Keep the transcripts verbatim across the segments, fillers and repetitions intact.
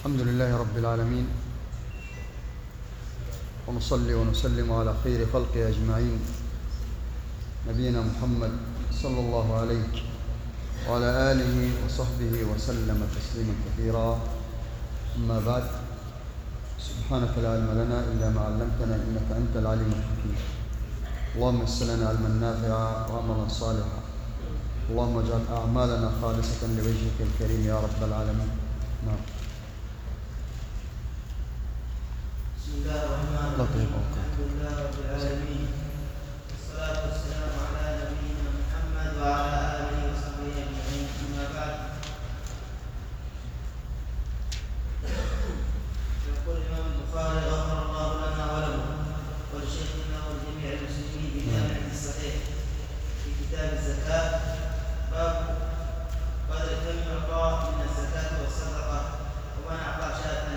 الحمد لله رب العالمين، ونصلي ونسلم على خير خلقه أجمعين، نبينا محمد صلى الله عليه وعلى آله وصحبه وسلم تسليما كثيرا. أما بعد، سبحانك لا علم لنا إلا ما علمتنا إنك أنت العليم الحكيم. اللهم يسر لنا علما نافعا وعملا صالحا، اللهم اجعل أعمالنا خالصة لوجهك الكريم يا رب العالمين. نعم. بسم الله الرحمن الرحيم. الحمد لله رب العالمين، والصلاة والسلام على نبينا محمد وعلى آله وصحبه أجمعين. أما بعد، يقول الإمام البخاري غفر الله لنا وله ولشيخنا ولجميع المسلمين بجامعه الصحيح في كتاب الزكاة، باب قدر كم يعطى من الزكاة والصدقة ومن أعطى شاة.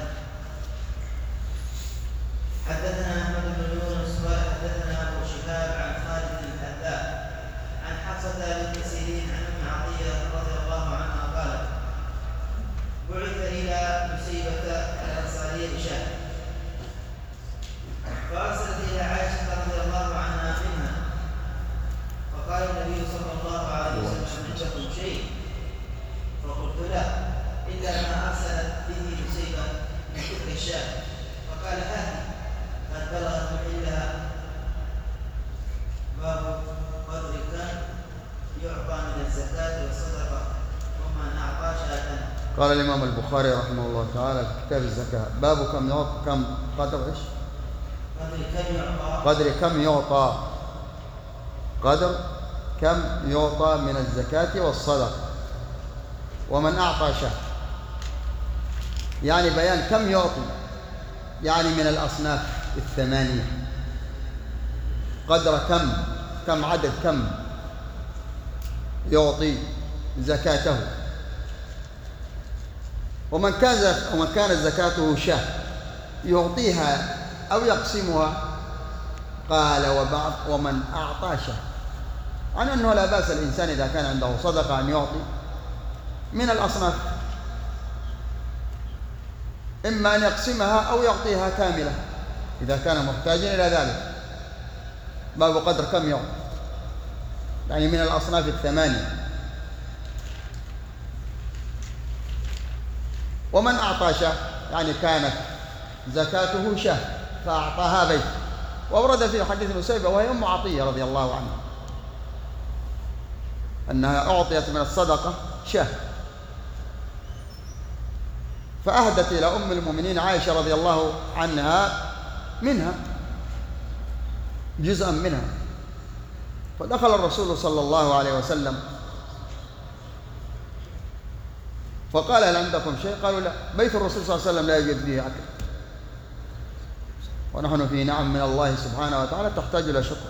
حدثنا احمد بن يونس قال حدثنا ابو شهاب عن خالد الحذاء عن حفصه بنت سيرين عن ام عطيه رضي الله عنها قالت: بعث الى مسيبه الانصاريه بشاه، فارسلت الى عائشه رضي الله عنها منها، فقال النبي صلى الله عليه وسلم: عندكم شيء؟ فقلت لا، الا ما ارسلت به مسيبه من تلك الشاه. فقال: هذه قد بلغت محلها. باب قدر كم يعطى من الزكاة والصدقة ومن أعطى شاة. قال الإمام البخاري رحمه الله تعالى في كتاب الزكاة: باب كم يعطى كم قدر إيش؟ قدر كم يعطى قدر كم يعطى قدر كم يعطى من الزكاة والصدقة ومن أعطى شاة، يعني بيان كم يعطي، يعني من الأصناف الثمانية. قدر كم كم عدد كم يعطي زكاته، ومن كان ومن كانت زكاته شاة يعطيها أو يقسمها. قال: وبعض ومن أعطى شاة، عن أنه لا بأس الإنسان إذا كان عنده صدقة أن يعطي من الأصناف، إما أن يقسمها أو يعطيها كاملة إذا كان محتاجا إلى ذلك. باب قدر كم يعطي، يعني من الأصناف الثمانية. ومن أعطى شاة، يعني كانت زكاته شاة فأعطاها بيت. وورد في حديث مسيبة وهي أم عطية رضي الله عنها أنها أعطيت من الصدقة شاة، فأهدت إلى أم المؤمنين عائشة رضي الله عنها منها جزءا منها. فدخل الرسول صلى الله عليه وسلم فقال: هل عندكم شيء؟ قالوا: لا. بيت الرسول صلى الله عليه وسلم لا يوجد فيه أكل، ونحن في نعم من الله سبحانه وتعالى تحتاج إلى شكر.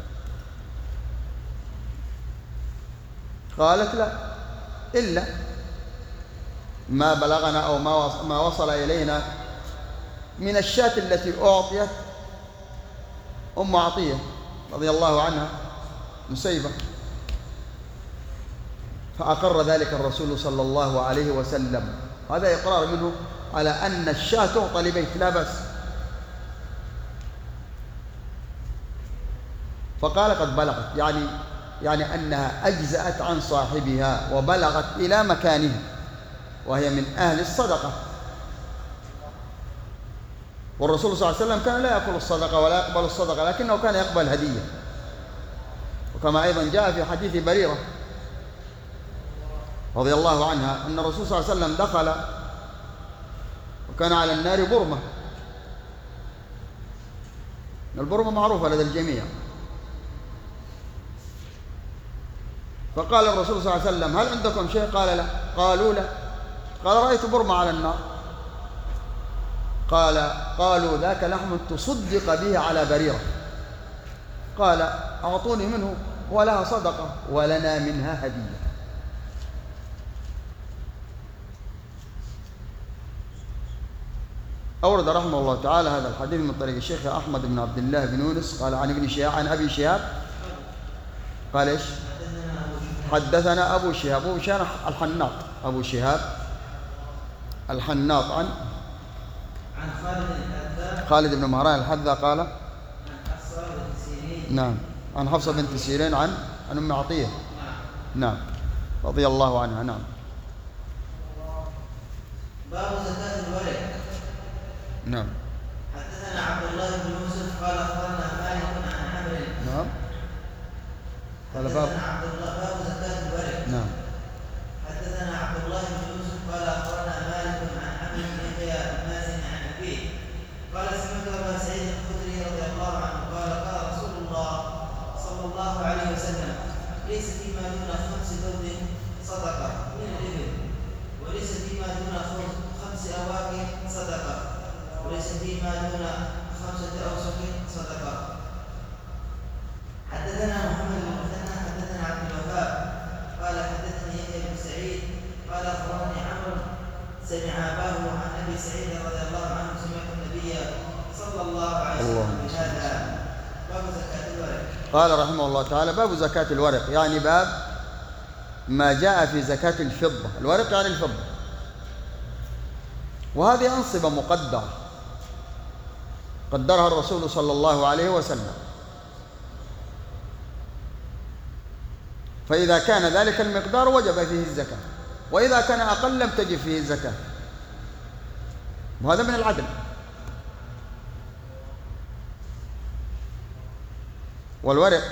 قالت: لا، إلا ما بلغنا أو ما وصل إلينا من الشاة التي أعطيت أم عطية رضي الله عنها مسيبة. فأقر ذلك الرسول صلى الله عليه وسلم. هذا إقرار منه على أن الشاة تعطى لبيت، لا بأس. فقال: قد بلغت، يعني يعني أنها أجزأت عن صاحبها وبلغت إلى مكانها، وهي من أهل الصدقة. والرسول صلى الله عليه وسلم كان لا يأكل الصدقة ولا يقبل الصدقة، لكنه كان يقبل هدية. وكما أيضا جاء في حديث بريرة رضي الله عنها أن الرسول صلى الله عليه وسلم دخل وكان على النار برمة. البرمة معروفة لدى الجميع. فقال الرسول صلى الله عليه وسلم: هل عندكم شيء؟ قال: لا. قالوا: لا. قال: رأيت برمة على النار. قال: قالوا: ذاك لحم تصدق به على بريرة. قال: أعطوني منه ولها صدقة ولنا منها هدية. أورد رحمه الله تعالى هذا الحديث من طريق الشيخ أحمد بن عبد الله بن يونس قال: عن ابن شهاب عن أبي شهاب قال: إيش؟ حدثنا أبو شهاب. أبو شهاب الحناط، أبو شهاب الحناط عن عن خالد الحذاء خالد بن مهران الحذاء قال عن حفصة بنت سيرين نعم عن حفصة بنت سيرين عن عن أم عطية نعم نعم رضي الله عنها. نعم. باب زكاة الورق. نعم. حدثنا عبد الله بن يوسف قال أخبرنا مالك عن عمرو. نعم. قال باب حدثنا عبد الله باب زكاة الورق. نعم. حدثنا عبد الله بن يوسف قال أخبرنا مالك عن عمرو بن يحيى المازني عن أبيه قال سمعت أبا سعيد الخدري رضي الله عنه قال قال رسول الله صلى الله عليه وسلم ليس فيما دون خمس ذود صدقة من الإبل وليس فيما دون خمس أواكب صدقة وليس فيما دون خمسة أوسق صدقة. حدثنا محمد بن مثنى حدثنا عبد الوهاب قال حدثني يحيى بن سعيد قال أخبرني عمرو سمع أباه عن أبي سعيد رضي الله عنه سمعت النبي صلى الله عليه وسلم بهذا. باب زكاة الورق. قال رحمه الله تعالى باب زكاة الورق، يعني باب ما جاء في زكاة الفضة. الورق يعني الفضة، وهذه أنصبة مقدرة قدرها الرسول صلى الله عليه وسلم، فإذا كان ذلك المقدار وجب فيه الزكاة، وإذا كان أقل لم تجب فيه الزكاة، وهذا من العدل. والورق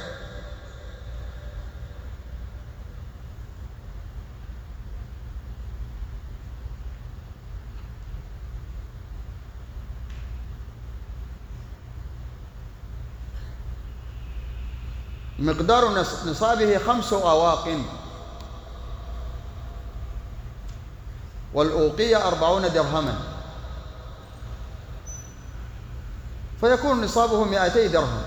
مقدار نصابه خمس أواق، والأوقية أربعون درهما، فيكون نصابه مئتي درهم.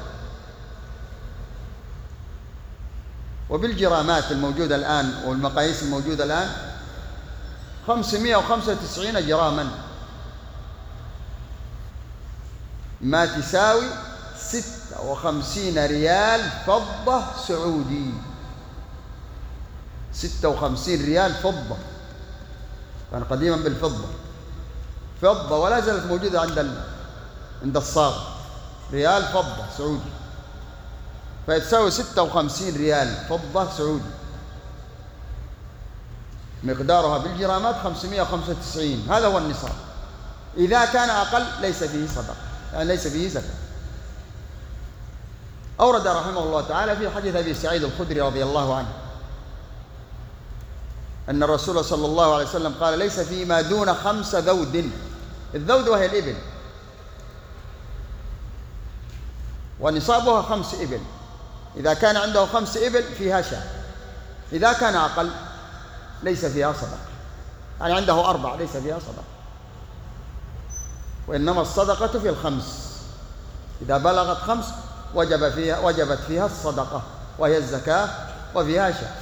وبالجرامات الموجودة الآن والمقاييس الموجودة الآن خمسمائة وخمسة وتسعين جراما، ما تساوي ستة وخمسين ريال فضة سعودي. ستة وخمسين ريال فضة، كان قديما بالفضة فضة ولا زالت موجودة عند عند الصاغ، ريال فضة سعودي، فتساوي ستة وخمسين ريال فضة سعودي، مقدارها بالجرامات خمسمائة وخمسة وتسعين. هذا هو النصاب. إذا كان أقل ليس فيه صدقة، يعني ليس فيه زكاة. أورد رحمه الله تعالى في حديث أبي سعيد الخدري رضي الله عنه أن الرسول صلى الله عليه وسلم قال ليس فيما دون خمس ذود. الذود وهي الإبل، ونصابها خمس إبل. إذا كان عنده خمس إبل فيها شاة، إذا كان أقل ليس فيها صدقة، يعني عنده أربع ليس فيها صدقة. وإنما الصدقة في الخمس، إذا بلغت خمس وجب فيها وجبت فيها الصدقة وهي الزكاة، وفيها شاة.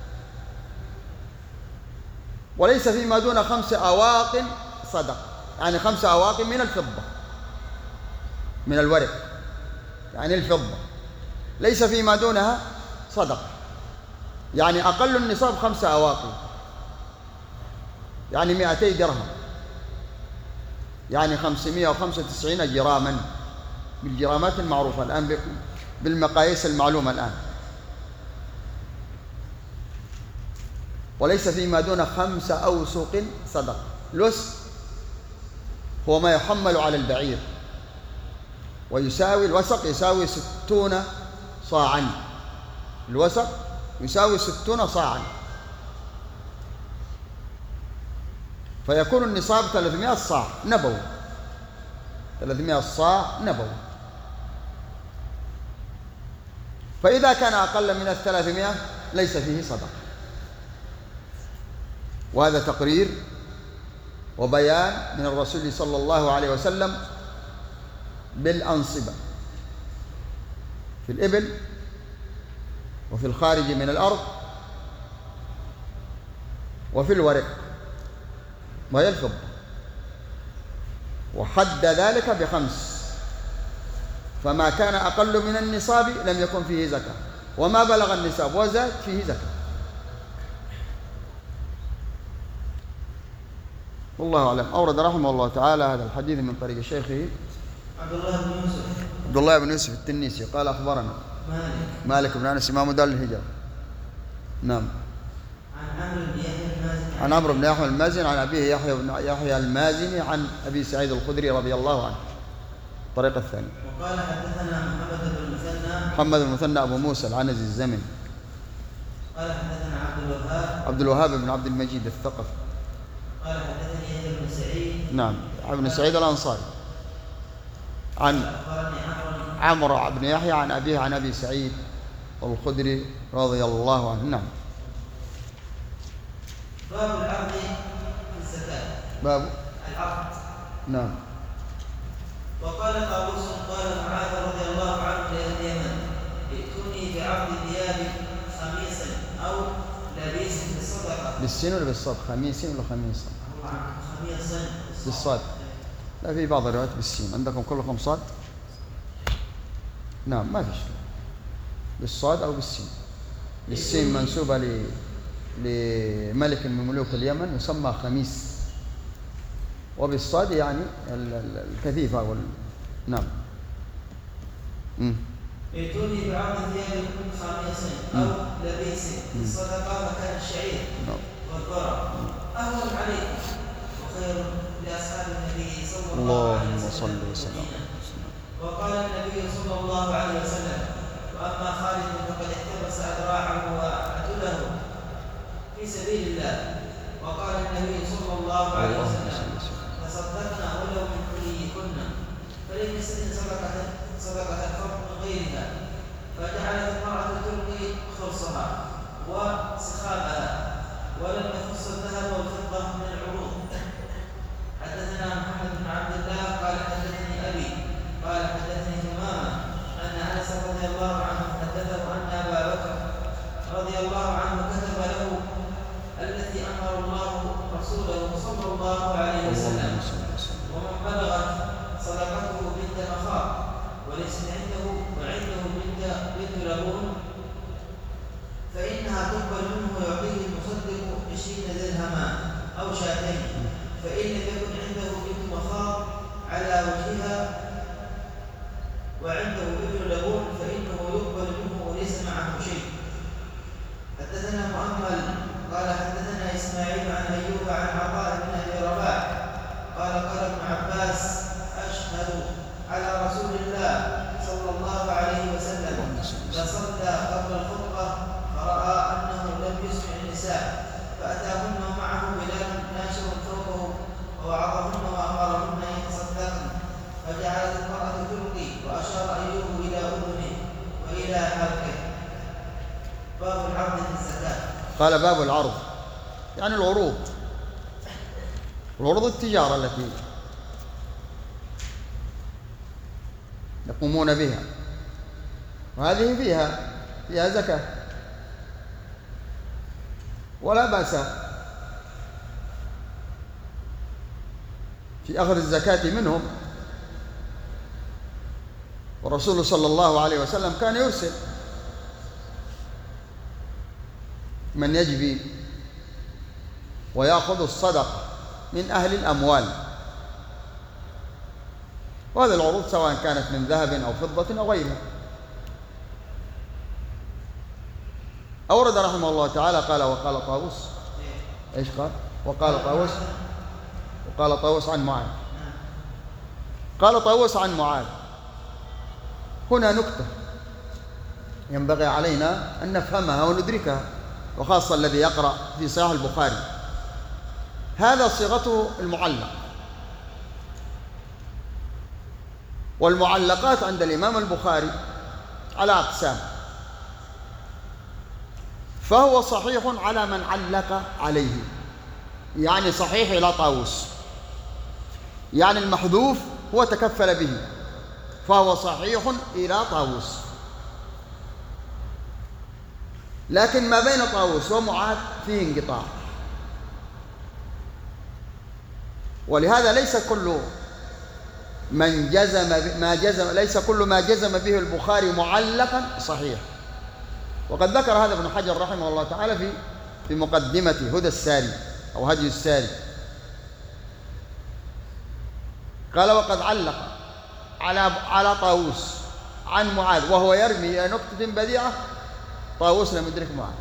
وليس فيما دون خمس أواق صدقة، يعني خمس أواق من الفضة، من الورق يعني الفضة، ليس فيما دونها صدقة. يعني أقل النصاب خمس أواق، يعني مئتي درهم، يعني خمسمائة وخمسة وتسعين جراما بالجرامات المعروفة الآن، بالمقاييس المعلومة الآن. وليس فيما دون خمس أوسق صدقة. الوسق هو ما يحمل على البعير، ويساوي الوسق يساوي ستون صاعا. الوسق يساوي ستون صاعا، فيكون النصاب ثلاثمائة صاع نبوي، ثلاثمائة صاع نبوي. فإذا كان أقل من الثلاثمائة ليس فيه صدقة. وهذا تقرير وبيان من الرسول صلى الله عليه وسلم بالأنصبة في الإبل وفي الخارج من الأرض وفي الورق وهي الفضة، وحد ذلك بخمس. فما كان أقل من النصاب لم يكن فيه زكاة، وما بلغ النصاب وزاد فيه زكاة. والله أعلم. أورد رحمه الله تعالى هذا الحديث من طريق شيخه عبد الله بن يوسف عبد الله بن يوسف التنيسي قال أخبرنا مالك مالك بن أنس إمام دار الهجرة. نعم. عن عمرو بن يحيى المازني عن عمرو بن يحيى المازني عن أبيه يحيى بن يحيى المازني عن أبي سعيد الخدري رضي الله عنه. الطريقة الثانية. وقال حدثنا محمد بن المثنى محمد بن المثنى أبو موسى العنزي الزمن. قال حدثنا عبد الوهاب عبد الوهاب بن عبد المجيد الثقفي. قال حدثني يحيى بن سعيد نعم. ابن سعيد الأنصاري عن أخبرني عمرو عمرو بن يحيى عن أبيه عن أبي سعيد الخدري رضي الله عنه. نعم. باب العرض في الزكاة. باب العرض. نعم. وقال طاووس قال معاذ رضي الله عنه لأهل اليمن ائتوني بعرض ثياب خميس أو لبيس بالصدقة. بالسين ولا بالصاد؟ خميس ولا خميصة؟ خميس بالصاد. لا، في بعض الروايات بالسين. عندكم كلكم صاد؟ نعم، ما فيش. بالصاد أو بالسين. بالسين منسوبة ل لملك من ملوك اليمن يسمى خميس، وبالصاد يعني الكثيفة وال... نعم. امم ائتوني بعرض ثياب خميس أو لبيس بالصدقة مكان الشعير والذرة أهون عليكم وخير لأصحاب النبي صلى الله عليه وسلم. اللهم صل وسلم. وقال النبي صلى الله عليه وسلم وأما خالد فقد احتبس أذراعه وعتله في سبيل الله. وقال النبي صلى الله عليه وسلم تصدقنا ولو من كليكن فلم يسن صدقة صدقة الفرق من غيرها. فجعلت المرأة تلقي خرصها وسخابها ولم يخص الذهب والفضة من العروض. حدثنا محمد بن عبد الله قال حدثني أبي قال حدثني همامة أن أنس رضي الله عنه حدثه أن أبا بكر رضي الله عنه كتب له التي أمر الله رسوله صلى الله عليه وسلم ومن بلغت صدقته بنت مخاض وليس عنده وعنده بنت بنت لبون فإنها تقبل منه ويعطيه المصدق عشرين درهما أو شاتين. فإن لم يكن عنده بنت مخاض على وجهها وعنده ابن لبون فإنه يقبل منه وليس معه شيء. حدثنا مؤمل قال حدثنا إسماعيل عن أيوب عن عطاء بن أبي رباح قال قال ابن عباس أشهد على رسول الله صلى الله عليه وسلم فصلى قبل الخطبة فرأى أنه لم يسمع النساء فأتاهن ومعه بلال ناشر ثوبه ووعظهن وأمرهن أن يتصدقن فجعلت المرأة تلقي وأشار أيوب إلى أذنه وإلى حلقه. باب العرض في الزكاة. قال باب العرض يعني العروض، العروض التجارة التي يقومون بها، وهذه فيها فيها زكاة ولا بأس في أخذ الزكاة منهم. والرسول صلى الله عليه وسلم كان يرسل من يجبي ويأخذ الصدقة من أهل الأموال، وهذه العروض سواء كانت من ذهب أو فضة أو غيرها. أورد رحمه الله تعالى قال وقال طاووس إيش قال؟ وقال طاووس وقال طاووس عن معاذ. قال طاووس عن معاذ. هنا نكتة ينبغي علينا أن نفهمها وندركها، وخاصة الذي يقرأ في صحيح البخاري. هذا صيغته المعلق، والمعلقات عند الإمام البخاري على أقسام، فهو صحيح على من علق عليه، يعني صحيح إلى طاووس، يعني المحذوف هو تكفل به فهو صحيح إلى طاووس. لكن ما بين طاووس ومعاذ فيه انقطاع، ولهذا ليس كل من جزم ما جزم ليس كل ما جزم به البخاري معلقا صحيح. وقد ذكر هذا ابن حجر رحمه الله تعالى في في مقدمة هدى الساري أو هدي الساري، قال وقد علق على على طاووس عن معاذ وهو يرمي إلى نقطة بديعة، طاووس لم يدرك معاذ،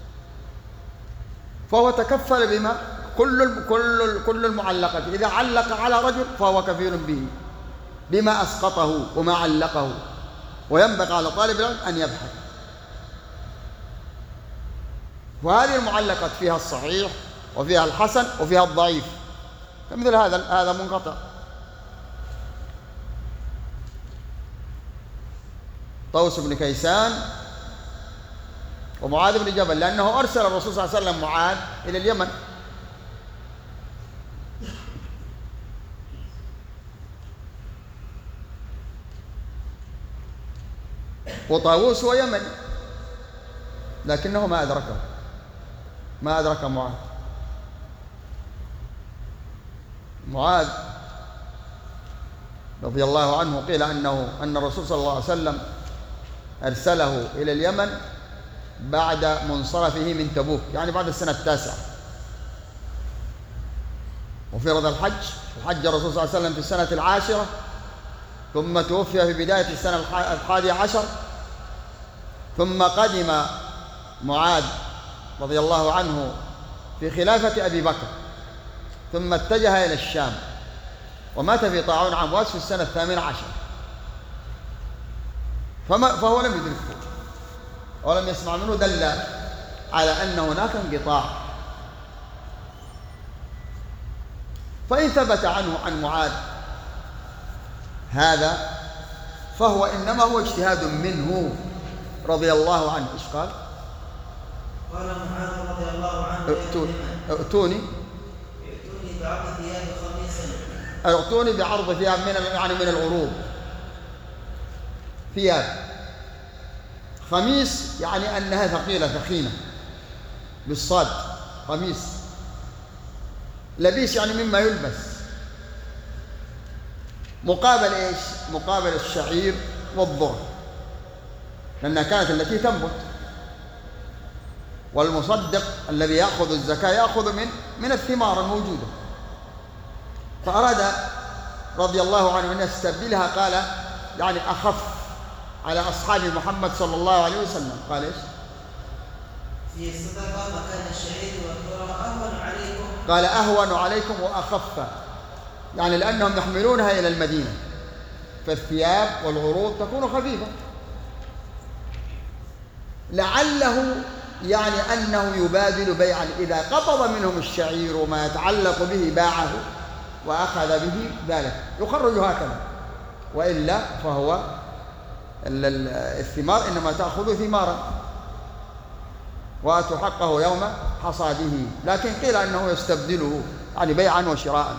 فهو تكفل بما كل كل كل المعلقات إذا علق على رجل فهو كفيل به بما أسقطه وما علقه، وينبغي على طالب العلم أن يبحث. وهذه المعلقات فيها الصحيح وفيها الحسن وفيها الضعيف، فمثل هذا هذا منقطع. طوس بن كيسان ومعاذ بن جبل، لأنه أرسل الرسول صلى الله عليه وسلم معاذ إلى اليمن، وطاووس هو يمني لكنه ما أدركه ما أدرك معاذ. معاذ رضي الله عنه قيل أنه أن الرسول صلى الله عليه وسلم أرسله إلى اليمن بعد منصرفه من تبوك، يعني بعد السنة التاسعة، وفرض الحج وحج الرسول صلى الله عليه وسلم في السنة العاشرة، ثم توفي في بداية السنة الحادية عشر، ثم قدم معاذ رضي الله عنه في خلافة أبي بكر، ثم اتجه إلى الشام، ومات في طاعون عمواس في السنة الثامنة عشر، فما فهو لم يدركه ولم يسمع منه، دل على أن هناك انقطاع. فإن ثبت عنه عن معاذ هذا فهو إنما هو اجتهاد منه رضي الله عنه. إيش قال؟ قال معاذ رضي الله عنه ائتوني ائتوني ائتوني بعرض ثياب خميس، ائتوني بعرض ثياب من يعني من العروض، ثياب خميس يعني أنها ثقيلة ثخينة بالصاد، خميس لبيس يعني مما يلبس، مقابل إيش؟ مقابل الشعير والذرة، لأنها كانت التي تنبت، والمصدق الذي يأخذ الزكاة يأخذ من من الثمار الموجودة، فأراد رضي الله عنه أن يستبدلها، قال يعني أخف على أصحاب محمد صلى الله عليه وسلم، قال إيش؟ في الصدقة مكان الشعير والذرة أهون عليكم، قال أهون عليكم وأخف، يعني لأنهم يحملونها إلى المدينة، فالثياب والعروض تكون خفيفة، لعله يعني أنه يبادل بيعا، إذا قبض منهم الشعير وما يتعلق به باعه وأخذ به ذلك، يخرج هكذا، وإلا فهو الثمار إنما تأخذ ثمارا وآتوا حقه يوم حصاده، لكن قيل أنه يستبدله يعني بيعا وشراء،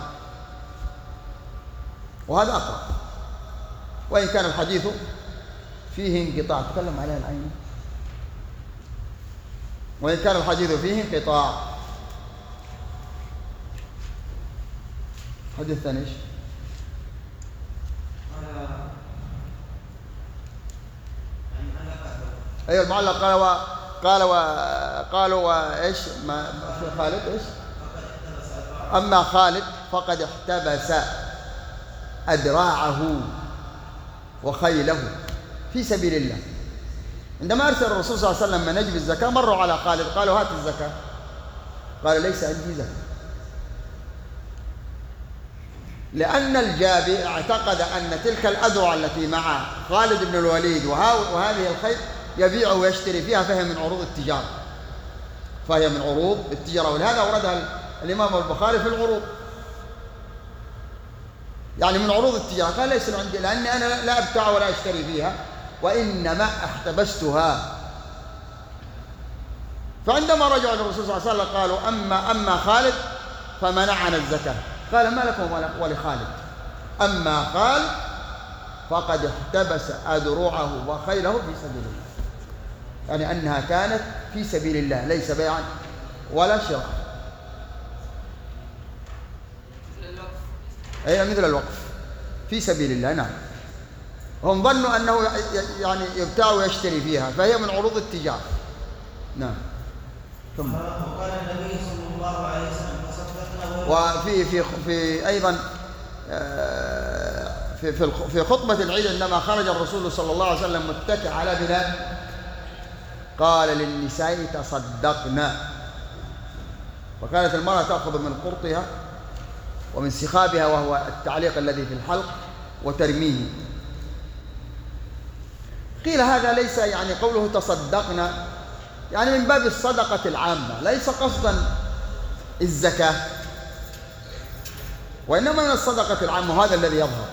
وهذا أقرب، وإن كان الحديث فيه انقطاع، تكلم عليه العين، وإن كان الحديث فيه انقطاع. الحديث الثاني ايش؟ ايوه المعلق قال و قال و قالوا وايش ما في خالد ايش؟ اما خالد فقد احتبس أدراعه وخيله في سبيل الله. عندما أرسل الرسول صلى الله عليه وسلم من نجب الزكاة مروا على خالد قالوا هات الزكاة، قال ليس عندي زكاة، لأن الجابي اعتقد أن تلك الأذرع التي مع خالد بن الوليد وهذه الخيل يبيع ويشتري فيها، فهي من عروض التجارة، فهي من عروض التجارة، ولهذا أوردها الإمام البخاري في العروض، يعني من عروض التجارة، قال ليس عندي لأني أنا لا أبتاع ولا أشتري فيها، وإنما احتبستها. فعندما رجعوا للرسول صلى الله عليه وسلم قالوا أما أما خالد فمنعنا الزكاة، قال ما لكم ولخالد، أما قال فقد احتبس أدرعه وخيله في سبيل الله، يعني أنها كانت في سبيل الله ليس بيعا ولا شراء. أي مثل الوقف في سبيل الله، نعم، هم ظنوا أنه يعني يبتاع ويشتري فيها، فهي من عروض التجارة. نعم. ثم وقال النبي صلى الله عليه وسلم وفي في في أيضا آه في في خطبة العيد عندما خرج الرسول صلى الله عليه وسلم متكئ على بلال قال للنساء تصدقن، وكانت المرأة تأخذ من قرطها ومن سخابها وهو التعليق الذي في الحلق وترميه. قيل هذا ليس يعني قوله تصدقن يعني من باب الصدقة العامة، ليس قصدا الزكاة، وإنما من الصدقة العامة، وهذا الذي يظهر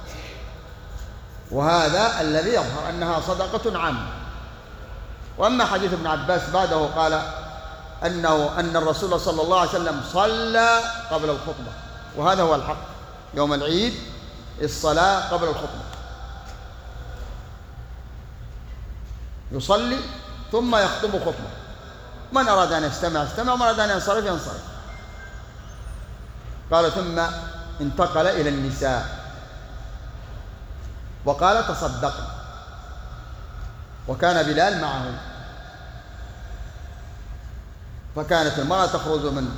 وهذا الذي يظهر أنها صدقة عامة. وأما حديث ابن عباس بعده قال أنه أن الرسول صلى الله عليه وسلم صلى قبل الخطبة، وهذا هو الحق يوم العيد، الصلاة قبل الخطبة، يصلي ثم يخطب خطبة، من أراد أن يستمع استمع، ومن أراد أن ينصرف ينصرف. قال ثم انتقل إلى النساء وقال تصدقن، وكان بلال معه، فكانت المرأة تخرج من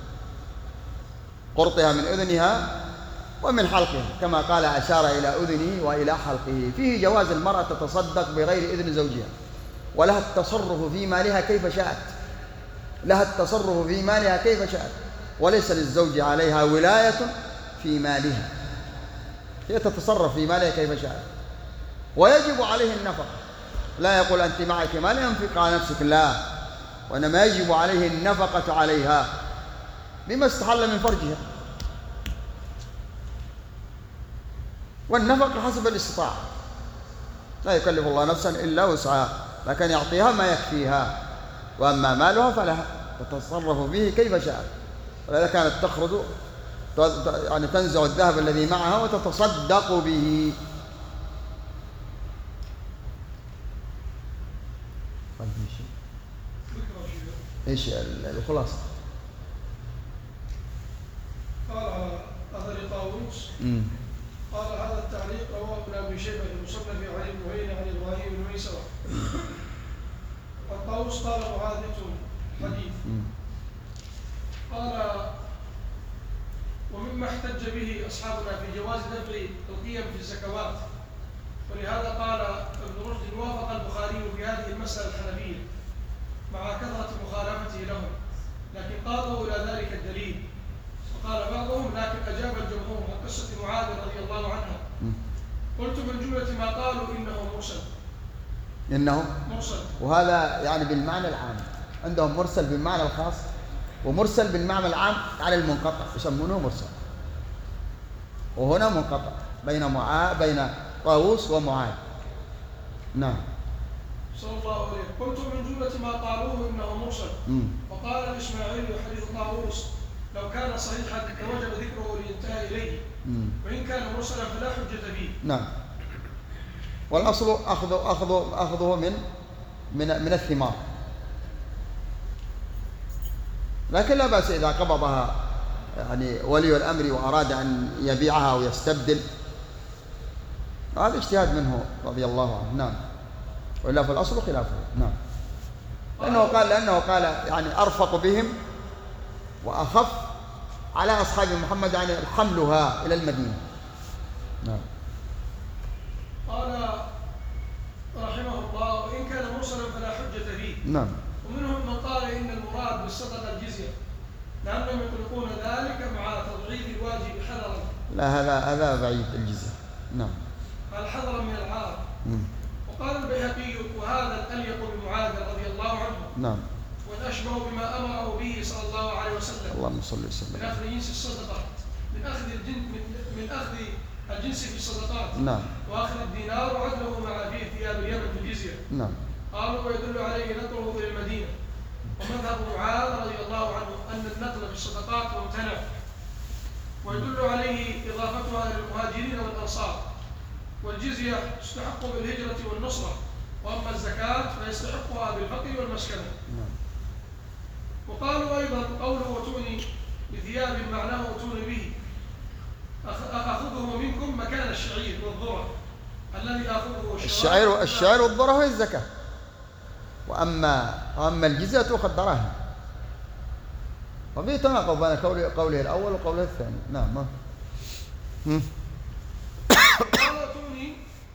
قرطها من أذنها ومن حلقها، كما قال أشار إلى أذنه وإلى حلقه. فيه جواز المرأة تتصدق بغير إذن زوجها، ولها التصرف في مالها كيف شاءت، لها التصرف في مالها كيف شاءت، وليس للزوج عليها ولاية في مالها، هي تتصرف في مالها كيف شاءت، ويجب عليه النفقة. لا يقول أنت معك مال ينفق على نفسك، لا، وإنما يجب عليه النفقة عليها بما استحل من فرجها، والنفقة حسب الاستطاعة، لا يكلف الله نفسا إلا وسعها، لكن يعطيها ما يكفيها، وأما مالها فلها تتصرف به كيف شاءت. ولذا كانت تخرج يعني تنزع الذهب الذي معها وتتصدق به. ايش الخلاصة؟ قال على أثر طاووس قال هذا التعليق رواه ابن أبي شيبة في المصنف عن ابن عيينة عن إبراهيم بن ميسرة. الطاووس قال معاذة حديث. قال ومما احتج به أصحابنا في جواز دفع القيم في الزكوات، ولهذا قال ابن رشد وافق البخاري في هذه المسألة الحنفية مع كثرة مخالفته لهم، لكن قاضوا إلى ذلك الدليل. وقال بعضهم لكن أجاب الجمهور عن قصة معاذ رضي الله عنها. قلت من جملة ما قالوا إنه مرسل. إنه مرسل، وهذا يعني بالمعنى العام، عندهم مرسل بالمعنى الخاص ومرسل بالمعنى العام على المنقطع، يسمونه مرسل. وهنا منقطع بين معاذ بين طاووس ومعاذ. نعم. صلى الله عليه. قلت من جملة ما قالوه إنه مرسل. مم. وقال الإسماعيلي حديث طاووس لو كان صحيحا لوجب ذكره لينتهى إليه، مم. وإن كان مرسلا فلا حجة فيه. نعم. والأصل أخذ أخذ أخذه من من من الثمار، لكن لا بأس إذا قبضها يعني ولي الأمر وأراد أن يبيعها ويستبدل، هذا اجتهاد منه رضي الله عنه. نعم. وإلا فالأصل خلافه. نعم. لأنه قال لأنه قال يعني أرفق بهم وأخف على أصحاب محمد يعني حملها إلى المدينة. نعم. قال رحمه الله وإن كان مرسلا فلا حجة فيه. نعم. ومنهم من قال إن المراد بالصدقة الجزية، لأنهم يطلقون ذلك مع تضعيف الواجب حذرا. لا، هذا هذا بعيد الجزية. نعم. قال حذرا من العار. وقال البيهقي وهذا الأليق بمعاذ رضي الله عنه. نعم. والأشبه بما أمره به صلى الله عليه وسلم. اللهم صل وسلم. من أخذ جنس الصدقة، من أخذ الجنس من, من أخذ الجنس في الصدقات. نعم. وأخذ الدينار وعدله مع فيه ثياب اليمن في الجزية. نعم. قالوا ويدل عليه نقله إلى المدينة. ومذهب معاذ رضي الله عنه أن النقل في الصدقات ممتنع، ويدل عليه إضافتها للمهاجرين والأنصار. والجزية تستحق بالهجرة والنصرة، وأما الزكاة فيستحقها بالفقر والمسكنة. وقالوا أيضا قوله وتوني بثياب معناه وتوني به، أخذه منكم مكان الشعير والذرة الذي أخذه الشعير الشعير والذرة هي الزكاة، وأما أما الجزية تؤخذ دراهم، وفيه تناقض بين قوله قوله الأول وقوله الثاني. نعم.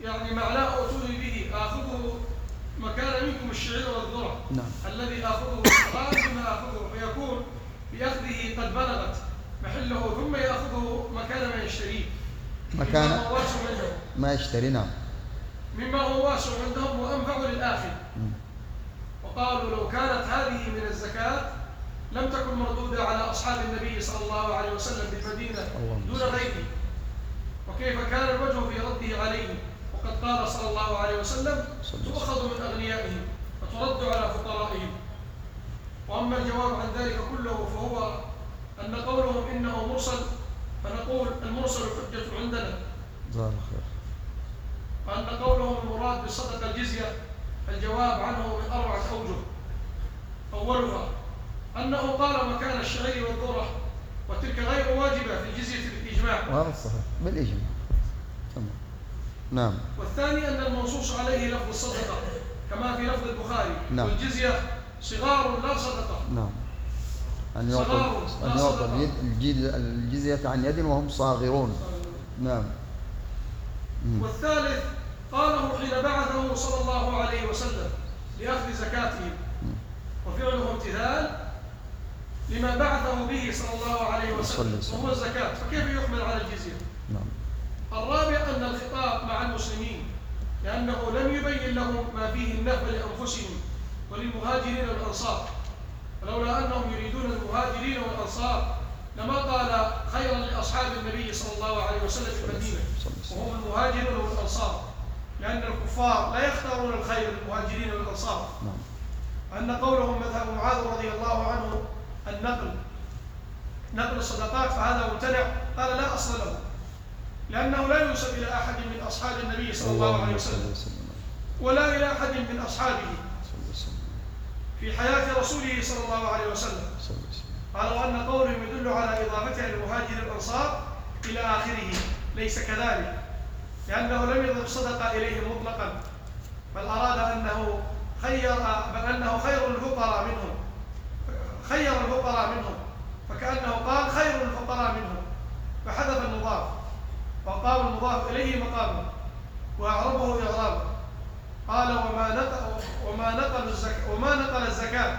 يعني معناه أتوني به آخذه مكان منكم الشعير والذرة. نعم. الذي آخذه لازم آخذه فيكون بأخذه قد بلغت محله ثم يأخذه مكان ما يشتريه. مكان مما هو واسع عندهم. ما يشتري. نعم. مما هو واسع عندهم وأنفع للآخر. مم. وقالوا لو كانت هذه من الزكاة لم تكن مردودة على أصحاب النبي صلى الله عليه وسلم بالمدينة دون غيره، وكيف كان الوجه في رده عليهم، وقد قال صلى الله عليه وسلم تؤخذ من أغنيائهم وترد على فقرائهم. وأما الجواب عن ذلك كله فهو أن قولهم إنه مرسل فنقول المرسل حجة عندنا، جزاك الله خير. وأن قولهم المراد بالصدقة الجزية الجواب عنه من أربعة أوجه. أولها أنه قال مكان الشعير والذرة، وتلك غير واجبة في الجزية بالإجماع. وهذا صحيح بالإجماع. تمام. نعم. والثاني أن المنصوص عليه لفظ الصدقة كما في لفظ البخاري. نعم. والجزية صغار لا صدقة. نعم. أن يعطوا أن يعطوا الجزية عن يد وهم صاغرون. نعم. مم. والثالث قاله حين بعثه صلى الله عليه وسلم لأخذ زكاتهم، وفعله امتثال لما بعثه به صلى الله عليه وسلم وهو الزكاة، فكيف يحمل على الجزية؟ نعم. الرابع أن الخطاب مع المسلمين لأنه لم يبين لهم ما فيه النفع لأنفسهم وللمهاجرين والأنصار، ولولا أنهم يريدون المهاجرين والأنصار لما قال خيرا لأصحاب النبي صلى الله عليه وسلم في المدينة وهم المهاجرون والأنصار، لأن الكفار لا يختارون الخير للمهاجرين والأنصار. أن قولهم مذهب معاذ رضي الله عنه النقل نقل الصدقات فهذا ممتنع، قال لا أصل له، لأنه لا ينسب إلى أحد من أصحاب النبي صلى الله عليه وسلم ولا إلى أحد من أصحابه في حياة رسوله صلى الله عليه وسلم. قال وأن قولهم يدل على إضافتها للمهاجر الأنصار إلى آخره ليس كذلك، لأنه لم يضف صدقة إليهم مطلقا، بل أراد أنه خير بل أنه خير الفقراء منهم خير الفقراء منهم فكأنه قال خير الفقراء منهم فحذف المضاف وقام المضاف إليه مقامه وأعربه إعرابه. قال وما نقل وما نقل الزكاة وما نقل الزكاة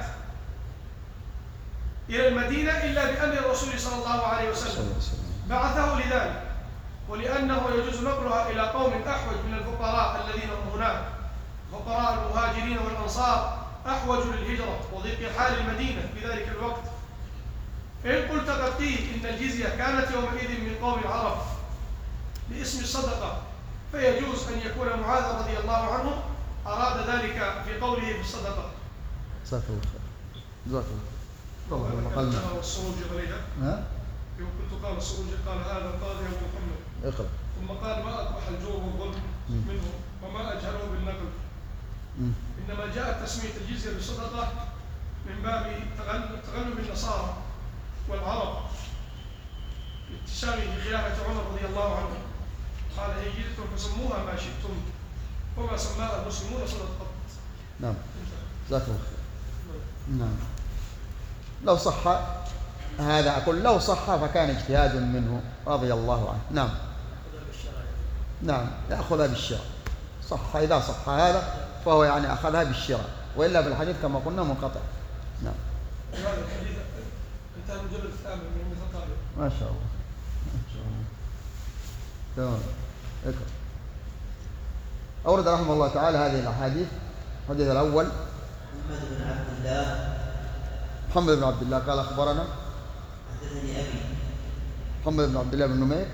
إلى المدينة إلا بأمر الرسول صلى الله عليه وسلم بعثه لذلك، ولأنه يجوز نقلها إلى قوم أحوج من الفقراء الذين هم هناك. فقراء المهاجرين والأنصار أحوج للهجرة وضيق حال المدينة في ذلك الوقت. فإن قلت قد قيل إن الجزية كانت يومئذ من قوم العرب باسم الصدقة، فيجوز أن يكون معاذ رضي الله عنه أراد ذلك في قوله في الصدقة. جزاك الله خير. جزاك الله خير. قال السروج عليها. ها؟ يوم كنت قال السروج قال هذا القاضي أبو محمد. اقرأ. ثم قال ما أقبح الجور والظلم منه وما أجهله بالنقل. مم. إنما جاءت تسمية الجزية بالصدقة من باب تغلب النصارى والعرب اتسامه في خلافة عمر رضي الله عنه. قال هي جزية فسموها ما شئتم وما سماها المسلمون صدقة. نعم. جزاك الله خير. نعم. لو صح هذا أقول لو صح فكان اجتهاد منه رضي الله عنه. نعم. نعم يأخذها بالشراء. صح إذا صح هذا فهو يعني أخذها بالشراء، وإلا في الحديث كما قلنا منقطع. نعم. هذا الحديث انتهى المجلد الثامن من المثقال. ما شاء الله. ما شاء الله. تمام. اقرأ. أورد رحمه الله تعالى هذه الأحاديث. الحديث الأول محمد بن عبد الله محمد بن عبد الله قال أخبرنا حدثني أبي محمد بن عبد الله بن نمير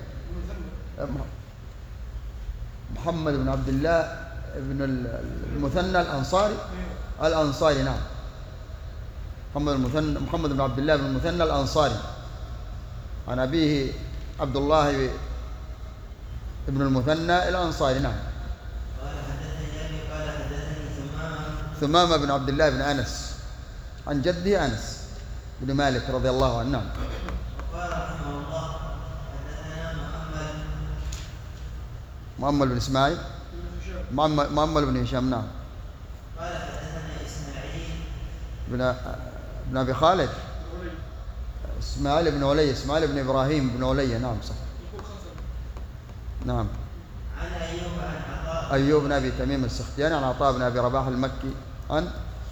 محمد بن عبد الله بن المثنى الأنصاري الأنصاري نعم محمد المثنى محمد بن عبد الله بن المثنى الأنصاري عن أبيه عبد الله بن المثنى الأنصاري نعم. قال حدثني أبي قال حدثني ثمامة ثمامة بن عبد الله بن أنس عن جده أنس بن مالك رضي الله عنه. نعم. وقال رحمه الله حدثنا محمد مؤمل بن إسماعيل مؤمل بن هشام. نعم. قال حدثنا إسماعيل بن بن أبي خالد إسماعيل بن علي إسماعيل بن إبراهيم بن علي. نعم صح. نعم. عن أيوب عن عطاء أيوب بن أبي تميم السختياني عن عطاء بن أبي رباح المكي عن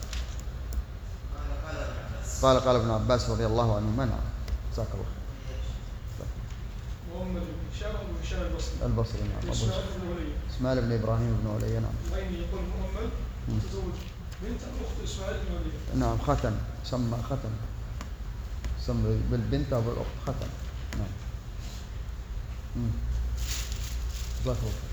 قال قال ابن عباس رضي الله عنهما. نعم جزاك الله. محمد بن هشام بن هشام البصري. البصري نعم. إسماعيل بن علي. إسماعيل بن إبراهيم بن علي. نعم. العيني يقول محمد تزوج بنت أخت إسماعيل بن علي. نعم ختن، سمى ختن، سمى بالبنت أو بالأخت ختن. نعم. جزاك الله.